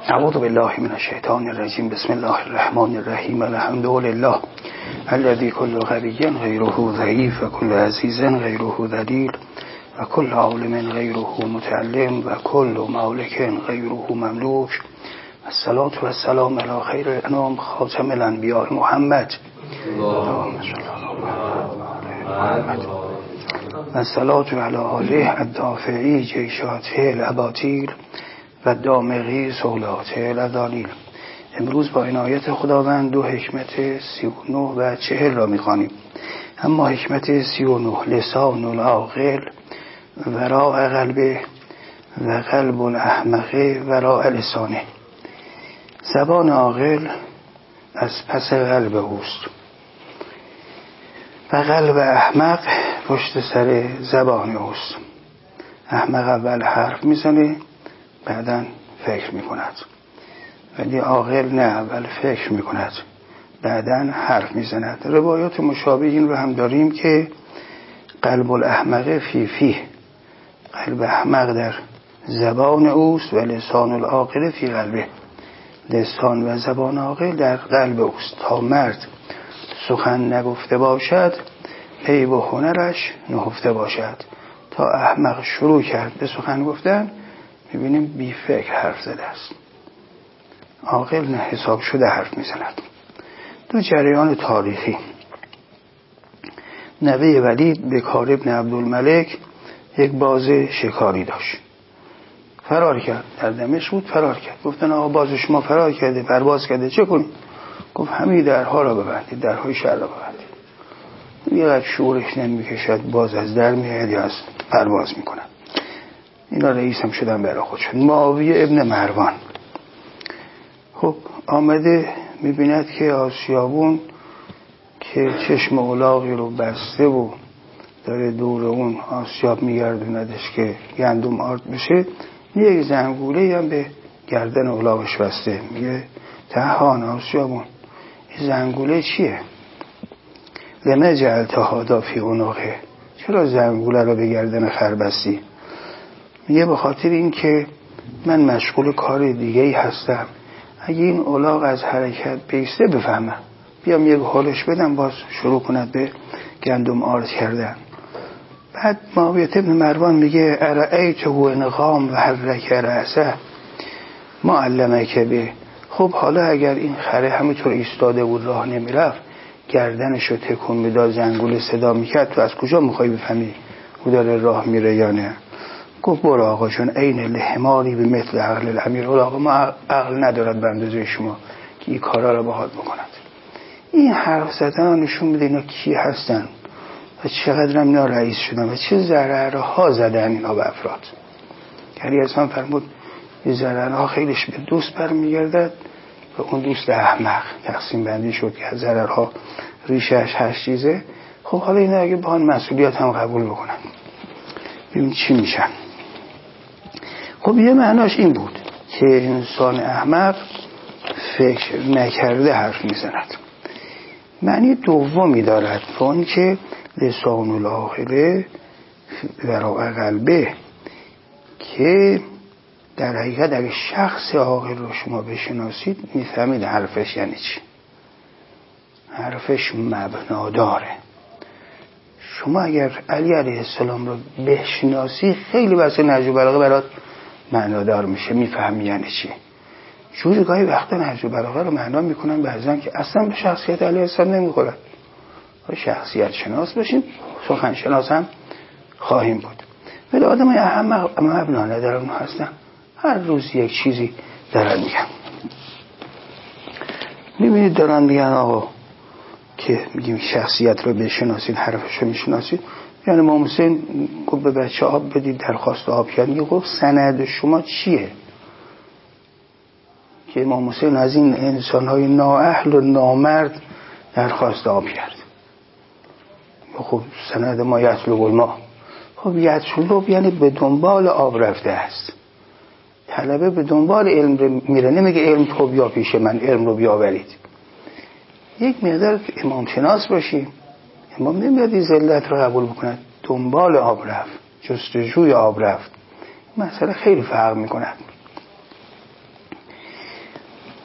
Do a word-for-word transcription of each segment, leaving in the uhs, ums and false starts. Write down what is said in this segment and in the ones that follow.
اعوذ بالله من الشیطان الرجیم. بسم الله الرحمن الرحیم. الحمد لله الذی کل قوی غیره ضعیف و کل عزیز غیره ذلیل و کل عالم غیره متعلم و کل مالک غیره مملوک. الصلاة و السلام علی خیر الانام خاتم الانبیاء محمد و الصلاة علی آله الدافعی جیشاته الاباطیل و دامغی سولاته الادالیل. امروز با عنایت خداوند دو حکمت سی و نه و چهل را می‌خوانیم. اما حکمت سی و نه: لسان العاقل وراء قلبه و قلب الاحمق وراء لسانه. زبان عاقل از پس قلب اوست و قلب احمق پشت سر زبان اوست. احمق اول حرف میزنه بعداً فکر میکند، ولی عاقل نه، اول فکر میکند بعداً حرف میزند. روایات مشابه این رو هم داریم که قلب الاحمق فی فیه، قلب احمق در زبان اوست و لسان العاقل فی قلبه، لسان و زبان عاقل در قلب اوست. تا مرد سخن نگفته باشد عیب و هنرش نهفته باشد. تا احمق شروع کرد به سخن گفتن میبینیم بی فکر حرف زده است. عاقل نه، حساب شده حرف میزند. دو جریان تاریخی. نوه ولید بکار ابن عبدالملک یک باز شکاری داشت، فرار کرد. در دمشق بود، فرار کرد. گفتن آقا باز شما فرار کرده، پرواز کرده، چه کنیم؟ گفت همه درها را ببندید، درهای شهر را ببندید. یقدر شورش نمیکشد باز از در میاد یا از پرواز میکنه. اینا رئیس هم شدن برای خودشون. معاویه ابن مروان خب آمده میبیند که آسیابون که چشم اولاغی رو بسته و داره دور اون آسیاب میگردوندش که گندم آرد بشه، یک زنگوله هم به گردن اولاغش بسته. میگه تهان آسیابون این زنگوله چیه؟ لمه جعلت هادا فی عنقه، چرا زنگوله رو به گردن خر بستی؟ میگه به خاطر این که من مشغول کار دیگه ای هستم، اگه این اولاغ از حرکت بیسته بفهمم بیام یک حالش بدم باز شروع کند به گندم آرد کردن. بعد معاویه ابن مروان میگه ارأیته انقام و حرک رأسه ما علمک به. خب حالا اگر این خره همینطور ایستاده بود راه نمیرفت، گردنشو تکون میداد، زنگوله صدا میکرد، تو از کجا میخوای بفهمی او داره راه میره یا نه؟ گفت برو آقا چون عین لحماری به مثل عقل الامیر. آقا ما عقل ندارد به اندازه شما که این کارا رو باهات بکند. این حرف زدن نشون میده اینا کی هستن و چقدر هم اینا رئیس شدن و چه ضررها زدن اینا به افراد. یعنی اصلا فرمود این ضررها خیلیش به دوست برمیگردد و اون دوست احمق تقسیم بندی شد که ضررها ریشش هشت چیزه. خب حالا اینا اگه با مسئولیت هم قبول بکنن ببین چی میشن. خب یه معناش این بود که انسان احمق فکر نکرده حرف میزند. معنی دومی دارد و اون که لسان العاقل وراء قلبه، که در حقیقت اگه شخص عاقل رو شما بشناسید میفهمید حرفش یعنی چی. حرفش مبنا داره. شما اگر علی علیه السلام رو بشناسی خیلی واسه نهج البلاغه برات معنادار میشه، میفهمی یعنی چی. جوری گاهی وقتا نهج البلاغه رو معنا میکنن بعضن که اصلا به شخصیت علیه السلام نمیخورن. شخصیت شناس باشیم، سخن شناس هم خواهیم بود. ولی آدم های اهم مبنا ندارن هستن، هر روز یک چیزی دارن میگن. میبینید دارن میگن آقا که میگیم شخصیت رو بشناسید، حرفش رو میشناسید. یعنی امام حسین گفت به بچه آب بدید، درخواست آب کرد. میگه گفت سند شما چیه که امام حسین از این انسان‌های نااهل و نامرد درخواست آب کرد؟ خب سند ما یطلب الماء. خب یطلب یعنی به دنبال آب رفته است. طلبه به دنبال علم میره، نمیگه علم تو بیا پیش من، علم رو بیاورید. یک مقدار امام شناس باشیم. امام نمیاد این ذلت رو قبول بکند، دنبال آب رفت، جستجوی آب رفت. مسئله خیلی فرق میکند.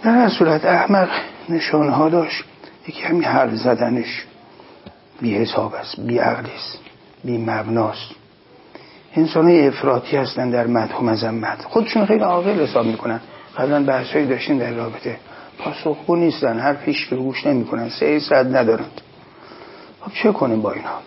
در هر صورت احمق نشانها داشت، یکی همین حرف زدنش بی حساب است، بی عقل است، بی مبناست. انسان‌های افراطی هستن در مدح و مذمت، خودشون خیلی عاقل حساب میکنن. قبلا بحثایی داشتیم در رابطه، پاسخگو نیستن، حرفیش به گوش نمیکنن، سه صد ندارند. خب چه کنیم با اینا؟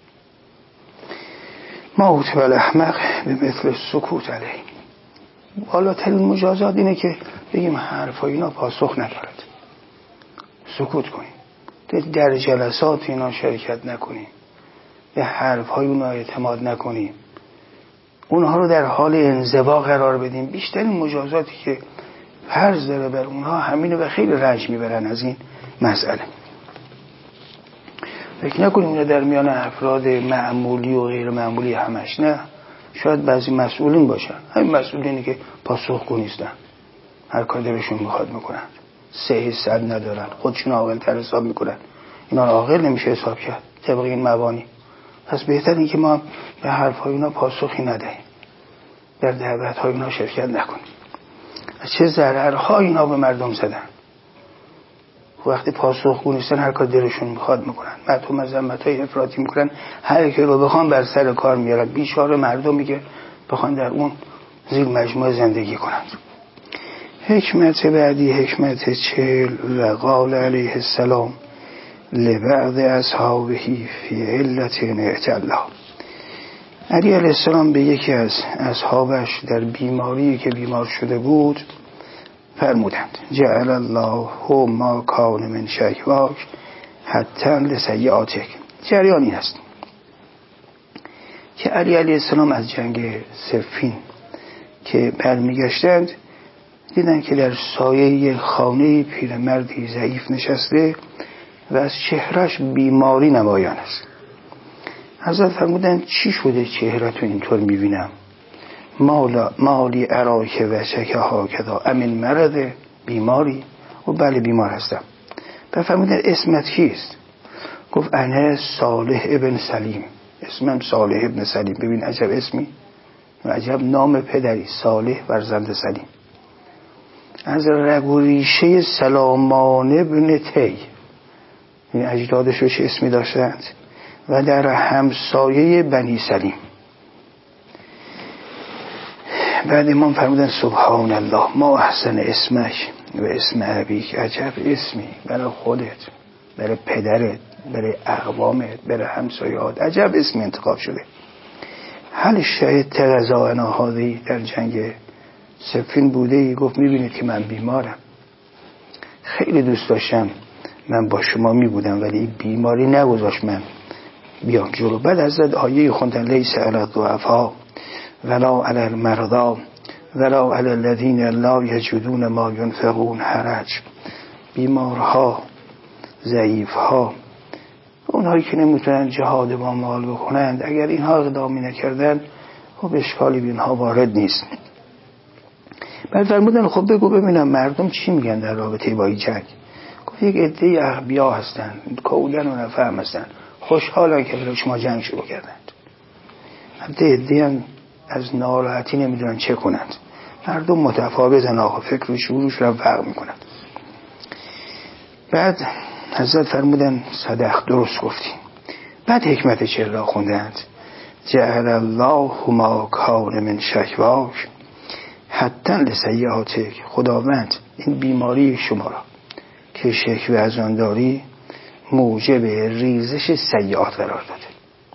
ما عتب الاحمق به مثل سکوت علیه. بالاترین مجازات اینه که بگیم حرفای اینا پاسخ ندارد، سکوت کنیم، در جلسات اینا شرکت نکنیم، به حرفهای اونا اعتماد نکنیم، اونها رو در حال انزوا قرار بدیم. بیشترین مجازاتی که فرض داره بر اونها همینه و خیلی رنج میبرن از این مسئله. فکر نکنیم اونها در میان افراد معمولی و غیر معمولی همش، نه، شاید بعضی مسئولین باشن، همین مسئولینی که پاسخگو نیستن، هر کار دلشون میخواد میکنن، سه صد ندارن، خودشون عاقل تر حساب میکنن. اینا عاقل نمیشه حساب کرد طبق این مبانی. پس بهتر این که ما به حرفهای اینا پاسخی ندهیم، در دعوتهای اینا شرکت نکنیم. چه ضررها اینا به مردم زدن. وقتی پاسخگو نیستن هر کار دلشون میخواد میکنن، مدح و مذمت‌های افراطی میکنن، هر کی رو بخوان بر سر کار میارن، بیچاره مردمی که بخوان در اون زیر مجموعه زندگی کنند. حکمت بعدی حکمت چهل و قال علیه السلام لبعض اصحابه فی علت اعتلا. علی علیه السلام به یکی از اصحابش در بیماری که بیمار شده بود فرمودند جعل الله ما کان من شکواک حتی لسیئاتک. جریان این است که علی علیه السلام از جنگ صفین که برمیگشتند دیدن که در سایه خانه پیرمردی ضعیف نشسته و از چهرش بیماری نمایان است. حضرت فرمودند چی شده چهرتو اینطور میبینم؟ مالی اراک و چکه ها کدا امین مرده، بیماری؟ و بله بیمار هستم. فرمودند اسمت کیست؟ گفت انا صالح ابن سلیم، اسمم صالح ابن سلیم. ببین عجب اسمی و عجب نام پدری، صالح فرزند سلیم، از رگ و ریشه سلامان ابن تی، این اجدادش رو چه اسمی داشتند، و در همسایه بنی سلیم. بعد امام فرمودن سبحان الله ما احسن اسمش و اسم ابیک. عجب اسمی برای خودت، برای پدرت، برای اقوامت، برای همسایه‌ات، عجب اسمی انتخاب شده. حال شاید تغذانا هادی در جنگ صفین بوده ای؟ گفت میبینید که من بیمارم، خیلی دوست داشتم من با شما میبودم ولی بیماری نگذاشت من بیام جلو. بعد حضرت آیه خوندن لیس علی الضعفاء ولا علی المرضى ولا علی الذین لا یجدون ما ينفقون حرج. بیمارها، ضعیفها، اونهایی که نمیتونن جهاد با مال بکنند، اگر اینها اقدامی نکردن خب اشکالی به اینها وارد نیست. بعد فرمودن خب بگو ببینم مردم چی میگن در رابطه با این جنگ. گفت یک عده اغبیا هستن، کودن و نفهم هستن، خوشحالن که برای شما جنگ شروع کردند. عده عده هم از ناراحتی نمیدونن چه کنند. مردم متفاوتن، آقا فکر و شعورش رو فرق میکنن. بعد حضرت فرمودن صدق، درست گفتی. بعد حکمت چهل را خوندند جعل الله ما کان من شکواک حتی لسیئاتک. خداوند این بیماری شما را که شکوه از آن داری موجب ریزش سیئات قرار داده.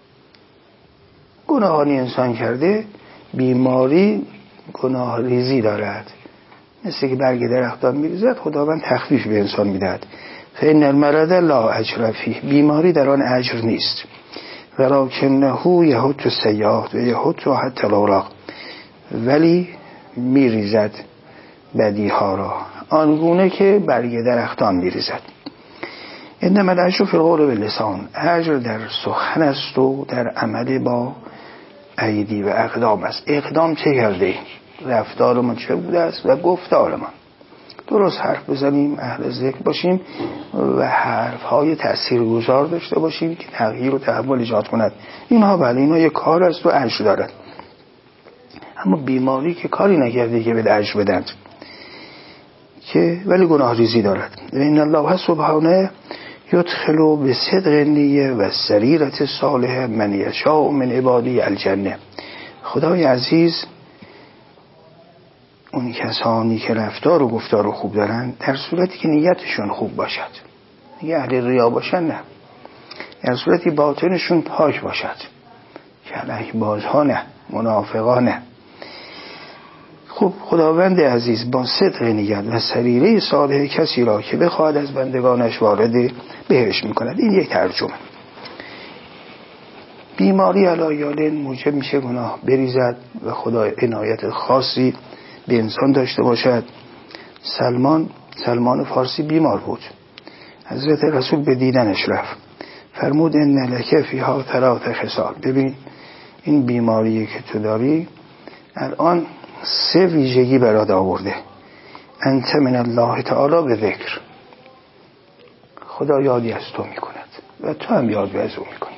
گناهانی انسان کرده، بیماری گناه ریزی دارد، مثل که برگ درختان میریزد، خداوند تخفیف به انسان میدهد. فإن المرض لا اجر فیه، بیماری در آن اجر نیست. ولکنه یحط السیئات و یحط حتی الاوراق، ولی میریزد بدیها را آنگونه که برگ درختان میریزد. انما الاجر فی القول باللسان، اجر در سخن است و در عمل با ایدی و اقدام است. اقدام چه کرده؟ رفتارمان چه بوده است و گفتارمان. درست حرف بزنیم، اهل ذکر باشیم و حرفهای تاثیرگذار داشته باشیم که تغییر و تحول ایجاد کند. اینها بله، اینها یک کار است و اجر دارد. اما بیماری که کاری نکرده که به اجر بدند. که ولی گناه ریزی دارد. و این الله سبحانه یدخل به صدق نیه و سریرت صالح من یشاء من عبادی الجنه. خدای عزیز اون کسانی که رفتار و گفتار خوب دارن در صورتی که نیتشون خوب باشد، دیگه اهل ریا باشن نه، در صورتی باطنشون پاک باشد، کلک بازها نه، منافقا نه. خب خداوند عزیز با صدق نیت و سریره صالح کسی را که بخواهد از بندگانش وارد بهشت میکند. این یک ترجمه. بیماری علایالین موجب میشه گناه بریزد و خدا عنایت خاصی به انسان داشته باشد. سلمان سلمان فارسی بیمار بود، حضرت رسول به دیدنش رفت، فرمود ان لک فیها ثلاث خصال. ببین این بیماری که تو داری الان سه ویژگی برات آورده. انت من الله تعالی به ذکر، خدا یادی از تو میکند و تو هم یادی از او میکنی.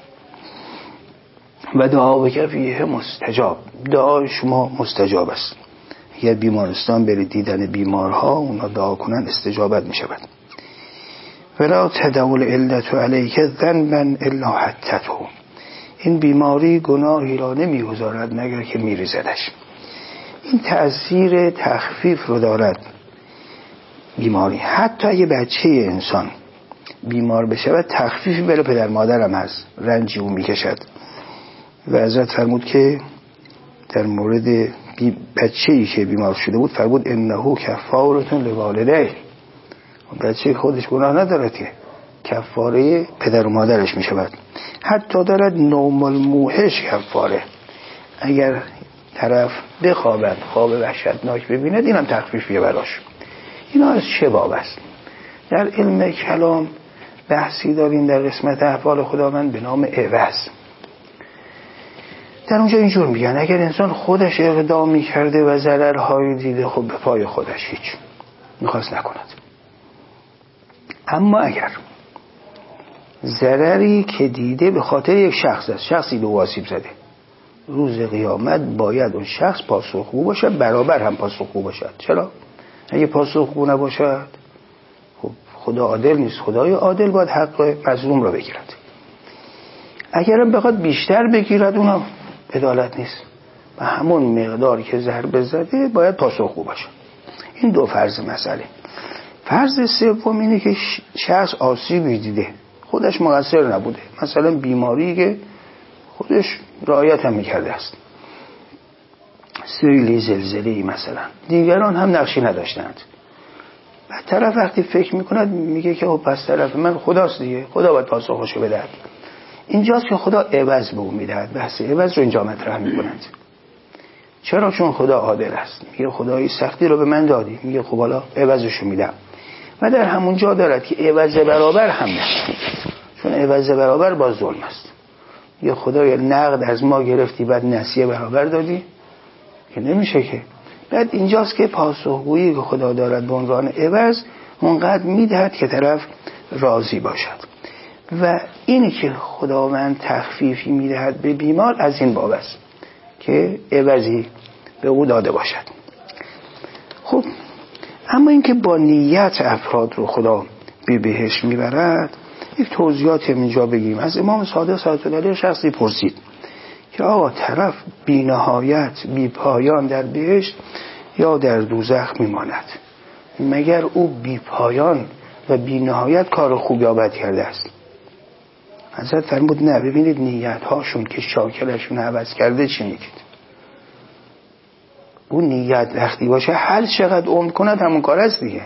و دعا بک فیه مستجاب، دعای شما مستجاب است. اگر بیمارستان برید دیدن بیمارها اونا دعا کنن استجابت میشود. ولا تدعو العلة علیک ذنبا الا حتته، این بیماری گناهی را نمیگذارد مگر که میریزدش. این تأثیر تخفیف رو دارد بیماری. حتی اگه بچه انسان بیمار بشه و تخفیفی برای پدر مادرم هست، رنجی او میکشد. و حضرت فرمود که در مورد بچه‌ای که بیمار شده بود فرمود انه کفارتون لوالدیه، بچه خودش گناه ندارد که کفاره پدر و مادرش میشود. حتی دارد نوم الموحش کفاره، اگر طرف بخوابد خواب وحشتناک ببیند اینم تخفیفیه براش. اینا از چه باب است؟ در علم کلام بحثی داریم در قسمت احوال خداوند به نام عوض. در اونجا اینجور میگن اگر انسان خودش اقدام میکرده و ضررهایی دیده خب به پای خودش هیچ میخواست نکند. اما اگر ضرری که دیده به خاطر یک شخص است، شخصی به آسیب زده، روز قیامت باید اون شخص پاسخگو باشد، برابر هم پاسخگو باشد. چرا؟ اگه پاسخگو نباشد خب خدا عادل نیست، خدای عادل باید حق مظلوم را بگیرد. اگرم بخواد بیشتر بگیرد اونم عدالت نیست، و همون مقداری که ضربه زده باید پاسخگو باشه. این دو فرض مسئله. فرض سوم اینه که شخص آسیبی دیده خودش مقصر نبوده، مثلا بیماری که خودش رعایت هم میکرده است، سیلی زلزله‌ای مثلا، دیگران هم نقشی نداشتند. و طرف وقتی فکر میکند میگه که خب پس طرف من خداست دیگه، خدا باید پاسخشو بدهد. اینجاست که خدا عوض به اون میدهد. بحث عوض رو اینجا مطرح میکنند. چرا؟ چون خدا عادل است. میگه خدایی سختی رو به من دادی، میگه خب حالا عوضشو میدم. و در همون جا دارد که عوض برابر هم نه، چون عوض برابر با ظلم است. یه خدای نقد از ما گرفتی بعد نسیه برابر دادی که نمیشه که. بعد اینجاست که پاسخگویی که خدا دارد به عنوان عوض اونقدر میدهد که طرف راضی باشد. و اینی که خداوند تخفیفی میدهد به بیمار از این باب است که عوضی به او داده باشد. خب اما اینکه با نیت افراد رو خدا به بهشت میبرد، یک توضیحات اینجا بگیم. از امام صادق صلوات الله علیه شخصی پرسید که آقا طرف بی نهایت بی پایان در بهشت یا در دوزخ میماند، مگر او بی پایان و بی نهایت کار خوب یا بد کرده است؟ حضرت فرمود نه، ببینید نیت هاشون که شاکلشون عوض کرده چی میگید. اون نیت وقتی باشه هر چقدر عمر کند همون کار است دیگه.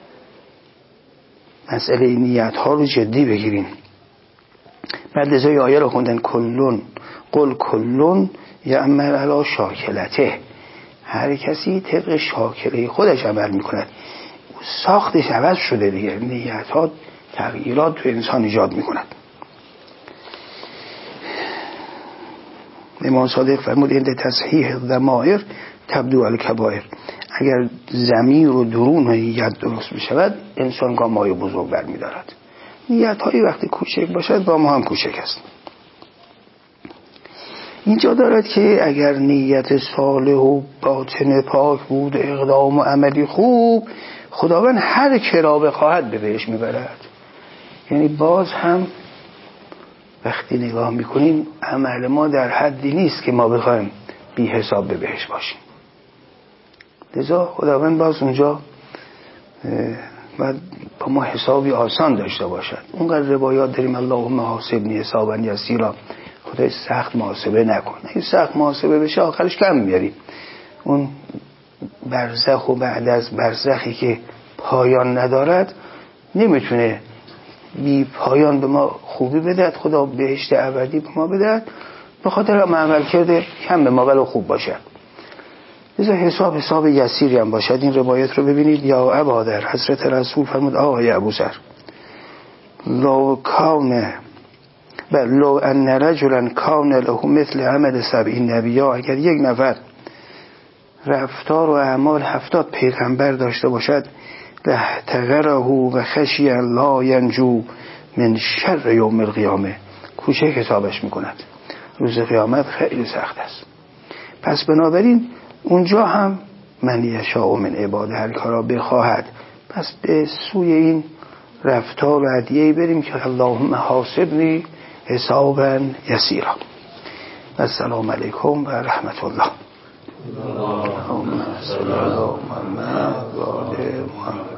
مسئله نیت ها رو جدی بگیریم. بعد ازای آیه رو خوندن کلون قل کلون یعمل علی شاکلته، هر کسی طبق شاکله خودش عمل میکند. ساختش عوض شده دیگه، نیت ها تغییرات تو انسان ایجاد میکند. امام صادق فرمود عند تصحیح الضمائر تبدو الکبائر، اگر ضمیر و درون و نیت درست بشود انسان گام‌های بزرگ برمی‌دارد. نیت هایی وقتی کوچک باشد گام هم کوچک است. اینجا دارد که اگر نیت صالح و باطن پاک بود اقدام و عملی خوب، خداوند هر که را بخواهد به بهش میبرد. یعنی باز هم وقتی نگاه میکنیم عمل ما در حدی نیست که ما بخوایم بی حساب به بهش باشیم. لذا خداوند باز اونجا باید با ما حسابی آسان داشته باشد. اونقدر روایات داریم اللهم حاسبنی حسابا یسیرا، خدای سخت محاسبه نکن. این سخت محاسبه بشه آخرش کم میاریم. اون برزخ و بعد از برزخی که پایان ندارد نمیتونه بی پایان به ما خوبی بدهد، خدا بهشت ابدی به ما بدهد، به خاطر هم عمل کرده کم به ما ولی خوب باشد. لذا حساب حساب یسیری هم باشد. این روایت رو ببینید. یا ابادر، حضرت رسول فرمود آقای ابوذر، لو کان بل لو ان رجلا کان له مثل عمل سبعین نبیا، اگر یک نفر رفتار و اعمال هفتاد پیغمبر داشته باشد، لحتقره و خشی لا ینجو من شر یوم القیامه، کوچه حسابش میکند، روز قیامت خیلی سخت است. پس بنابراین اونجا هم من یشاء من عباده هر کارا بخواهد، پس به سوی این رفتار و هدیه‌ای بریم که اللهم حاسبنی حسابا یسیرا. السلام علیکم و رحمت الله. اللهم صل علی محمد و آل محمد.